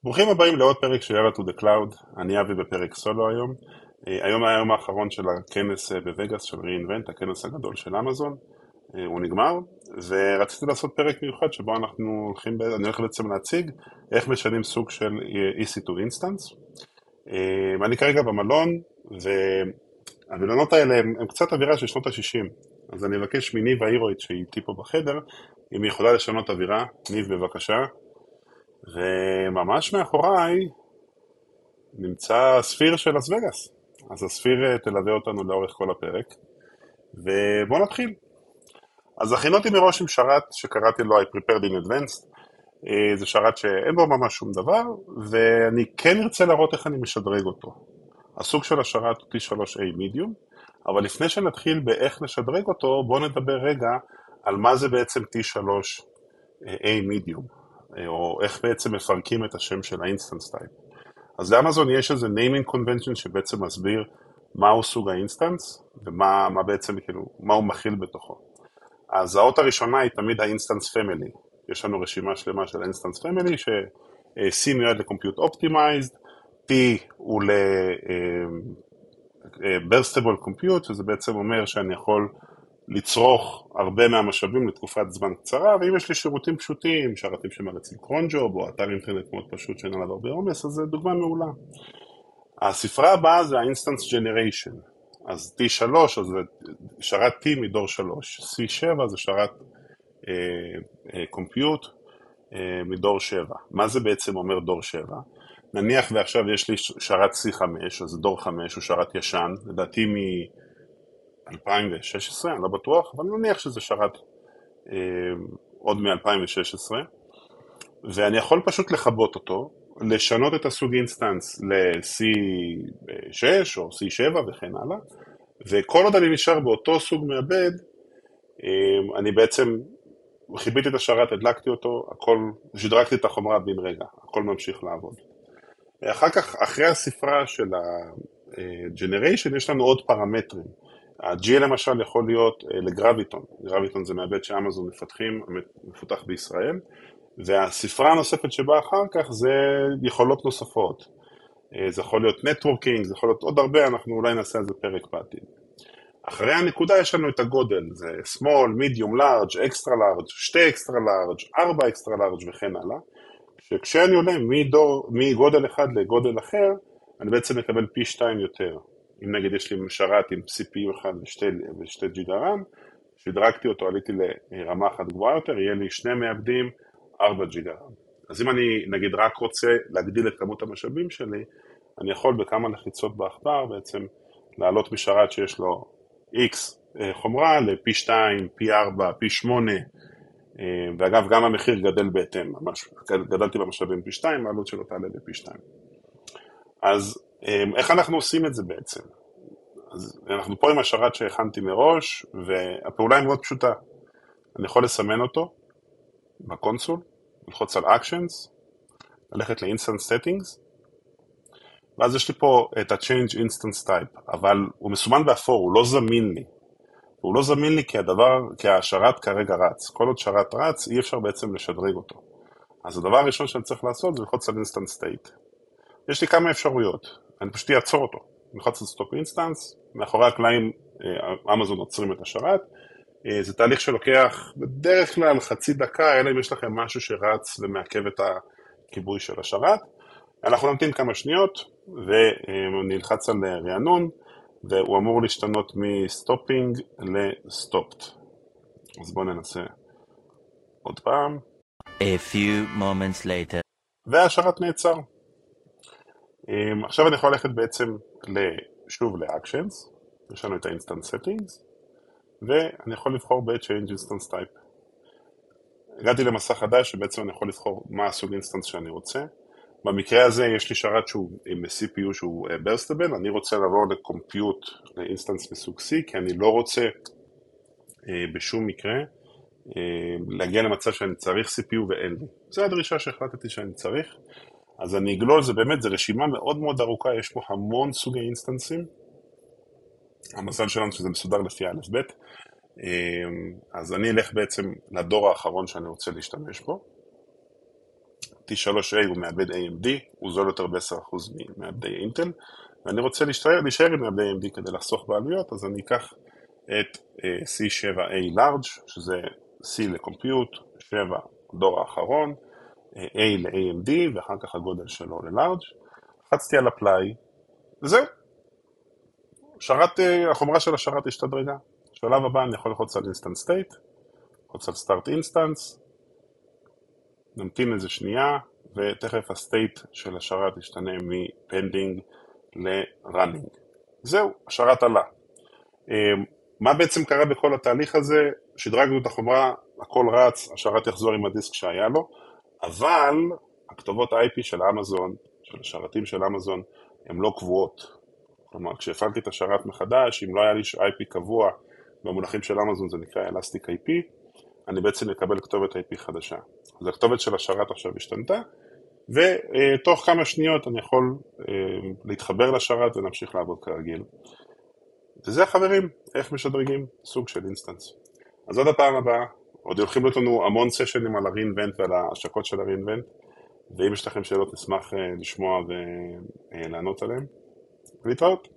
ברוכים הבאים לעוד פרק של יאללה to the cloud. אני אבי בפרק סולו היום. היום היום האחרון של הכנס בווגאס של reInvent, הכנס הגדול של אמזון. הוא נגמר, ורציתי לעשות פרק מיוחד שבו אני הולך בעצם להציג איך משנים סוג של EC2 instance. ואני כרגע במלון, והמלונות האלה הם קצת אווירה של שנות ה-60. אז אני מבקש מניב האירואית שהיא איתי פה בחדר, אם היא יכולה לשנות אווירה. ניב בבקשה. וממש מאחוריי נמצא הספיר של לס וגאס. אז הספיר תלווה אותנו לאורך כל הפרק. ובואו נתחיל. אז הכינותי מראש עם שרת שקראתי לו I prepared in advance. זה שרת שאין בו ממש שום דבר, ואני כן ארצה להראות איך אני משדרג אותו. הסוג של השרת הוא T3A medium, אבל לפני שנתחיל באיך לשדרג אותו, בואו נדבר רגע על מה זה בעצם T3A medium. או איך בעצם מפרקים את השם של האינסטנס טייפ. אז לאמזון יש איזה naming convention שבעצם מסביר מהו סוג האינסטנס, ומה בעצם, כאילו, מה הוא מכיל בתוכו. אז האות הראשונה היא תמיד האינסטנס פמילי. יש לנו רשימה שלמה של האינסטנס פמילי, ש-C מיועד ל-Compute Optimized, P הוא ל-Burstable Compute, שזה בעצם אומר שאני יכול לצרוך הרבה מהמשאבים לתקופת זמן קצרה, ואם יש לי שירותים פשוטים, שרתים שמריצים קרון ג'וב, או אתר אינטרנט מאוד פשוט שאין עליו הרבה עומס, אז זו דוגמה מעולה. הספרה הבאה זה ה-Instance Generation, אז T3, אז זה שרת T מדור 3, C7 זה שרת Compute מדור 7. מה זה בעצם אומר דור 7? נניח ועכשיו יש לי שרת C5, אז דור 5 הוא שרת ישן, לדעתי 2016, אני לא בטוח, אבל נניח שזה שרת עוד מ-2016, ואני יכול פשוט לחבות אותו, לשנות את הסוג אינסטנס ל-C6 או C7 וכן הלאה, וכל עוד אני נשאר באותו סוג מעבד, אני בעצם חיביתי את השרת, הדלקתי אותו, שדרגתי את החומרה בן רגע, הכל ממשיך לעבוד. אחר כך, אחרי הספרה של ה-Generation, יש לנו עוד פרמטרים. ה-G למשל יכול להיות לגרביטון, גרביטון זה מעבד שאמזון מפותח בישראל, והספרה הנוספת שבאה אחר כך זה יכולות נוספות, זה יכול להיות נטוורקינג, זה יכול להיות עוד הרבה, אנחנו אולי נעשה על זה פרק בעתיד. אחרי הנקודה יש לנו את הגודל, זה small, medium, large, extra large, 2 extra large, 4 extra large וכן הלאה, שכשאני עולה מגודל אחד לגודל אחר, אני בעצם מקבל פי 2 יותר. אם נגיד יש לי שרת עם CPU אחד ושתי ג'יגה רם, שדרגתי אותו, עליתי לרמה אחת גבוהה יותר, יהיה לי 2 מעבדים, 4 ג'יגה רם. אז אם אני נגיד רק רוצה להגדיל את כמות המשאבים שלי, אני יכול בכמה לחיצות בעכבר בעצם לעלות משרת שיש לו X חומרה לפי 2, פי 4, פי 8, ואגב גם המחיר גדל בהתאם, ממש גדלתי במשאבים פי 2, העלות שלו תעלה לפי 2. אז איך אנחנו עושים את זה בעצם? אז אנחנו פה עם השרת שהכנתי מראש, והפעולה היא מאוד פשוטה. אני יכול לסמן אותו בקונסול, ללחוץ על Actions, ללכת ל-Instance Settings, ואז יש לי פה את ה-Change Instance Type, אבל הוא מסומן באפור, הוא לא זמין לי. הוא לא זמין לי כי השרת כרגע רץ. כל עוד שרת רץ, אי אפשר בעצם לשדרג אותו. אז הדבר הראשון שאני צריך לעשות זה ללחוץ על Instance State. יש לי כמה אפשרויות, אני פשוט אעצור אותו. אני ללחוץ על Stop Instance, מאחורי הקלעים אמזון עוצרים את השרת. זה תהליך שלוקח בדרך כלל חצי דקה, אלא אם יש לכם משהו שרץ ומעכב את הכיבוי של השרת. אנחנו נמתין כמה שניות, ונלחץ על רענון, והוא אמור להשתנות מסטופינג לסטופט. אז בואו ננסה עוד פעם. A few moments later. והשרת נעצר. עכשיו אני יכול ללכת בעצם שוב ל-Actions, יש לנו את ה-Instance Settings, ואני יכול לבחור ב-Change Instance Type. הגעתי למסך חדש שבעצם אני יכול לבחור מה הסוג אינסטנס שאני רוצה. במקרה הזה יש לי שרת שהוא עם CPU שהוא Burstable, אני רוצה לעבור לקומפיוט, לאינסטנס מסוג C, כי אני לא רוצה בשום מקרה להגיע למצב שאני צריך CPU ואין לי. זו הדרישה שהחלטתי שאני צריך. אז אני אגלול, זה באמת, זה רשימה מאוד מאוד ארוכה, יש פה המון סוגי אינסטנסים. המזל שלנו שזה מסודר לפי א' ב'. אז אני אלך בעצם לדור האחרון שאני רוצה להשתמש בו. T3A הוא מעבד AMD, הוא זול יותר ב-10% ממעבדי אינטל, ואני רוצה להישאר עם מעבדי AMD כדי לחסוך בעלויות, אז אני אקח את C7A Large, שזה C לקומפיוט, 7 דור האחרון, A ל-AMD, ואחר כך הגודל שלו ל-Large, לחצתי על Apply, וזהו. החומרה של השרת השתדרגה. בשלב הבא אני יכול ללחוץ על Instant State, ללחוץ על Start Instance, נמתין איזה שנייה, ותכף הסטייט של השרת ישתנה מ-Pending ל-Running. זהו, השרת עלה. מה בעצם קרה בכל התהליך הזה? שדרגנו את החומרה, הכל רץ, השרת יחזור עם הדיסק שהיה לו, אבל הכתובות IP של אמזון, של השרתים של אמזון, הן לא קבועות. כלומר, כשהפעלתי את השרת מחדש, אם לא היה לי IP קבוע, במונחים של אמזון זה נקרא Elastic IP, אני בעצם מקבל כתובת IP חדשה. אז הכתובת של השרת עכשיו השתנתה, ותוך כמה שניות אני יכול להתחבר לשרת ונמשיך לעבוד כרגיל. וזה חברים, איך משדרגים סוג של אינסטנס. אז עד הפעם הבאה, עוד הולכים להיות לנו המון סשנים על ה-reinvent ועל ההשקות של ה-reinvent, ואם יש לכם שאלות נשמח לשמוע ולענות עליהן. ולהתראות.